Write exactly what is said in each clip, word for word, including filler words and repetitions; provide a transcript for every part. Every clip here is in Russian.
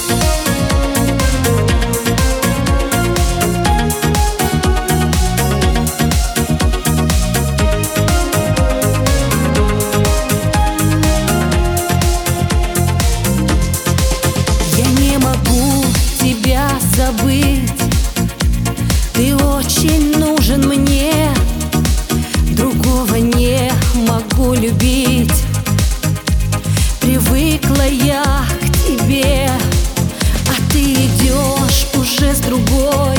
Забыть, ты очень нужен мне, другого не могу любить. Привыкла я к тебе, а ты идешь уже с другой.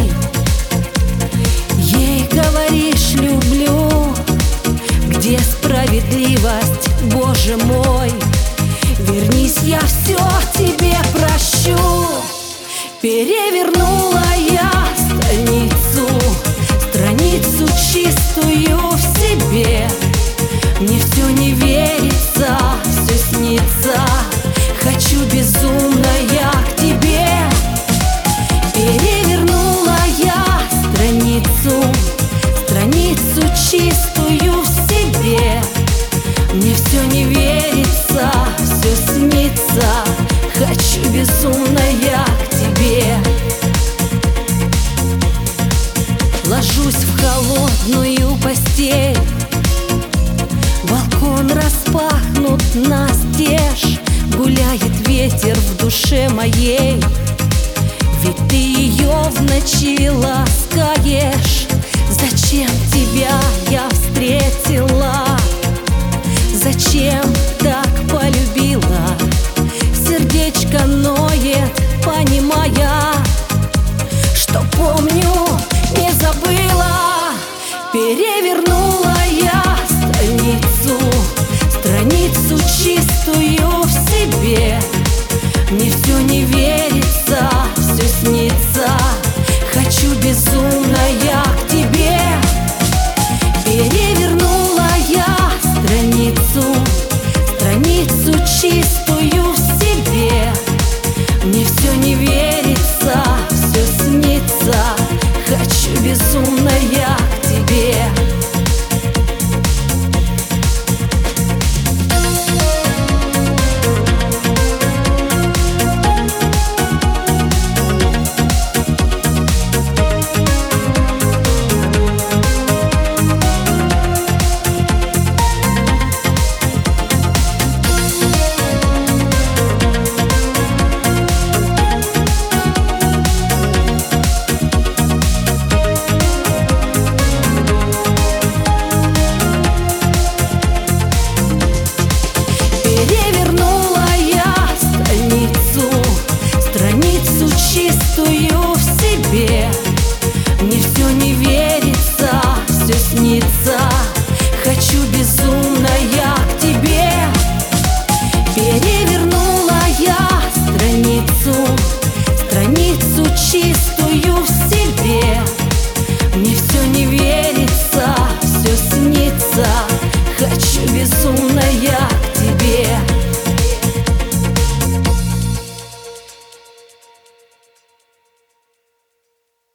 Ей говоришь люблю, где справедливость, Боже мой? Вернись, я все тебе прощу. Перевернула я страницу, страницу чистую в себе. Мне все не верится, все снится, хочу безумно я к тебе. Перевернула я страницу, страницу чистую в себе. Мне все не верится, все снится, хочу безумно я к тебе. Ложусь в холодную постель, балкон распахнут настежь, гуляет ветер в душе моей. Ведь ты ее в ночи ласкаешь. Зачем тебя я встретила? Зачем так полюбила? Сердечко ноет, понимая, что помню, не забыла. Перевернула я страницу, страницу чистую в себе. Мне все не верится, все снится, хочу безумно я к тебе. Перевернула я страницу, страницу чистую в себе. Мне все не верится, все снится, хочу безумно я к тебе. Чистую в себе. Мне все не верится, все снится, хочу безумно я к тебе. Перевернула я страницу, страницу чистую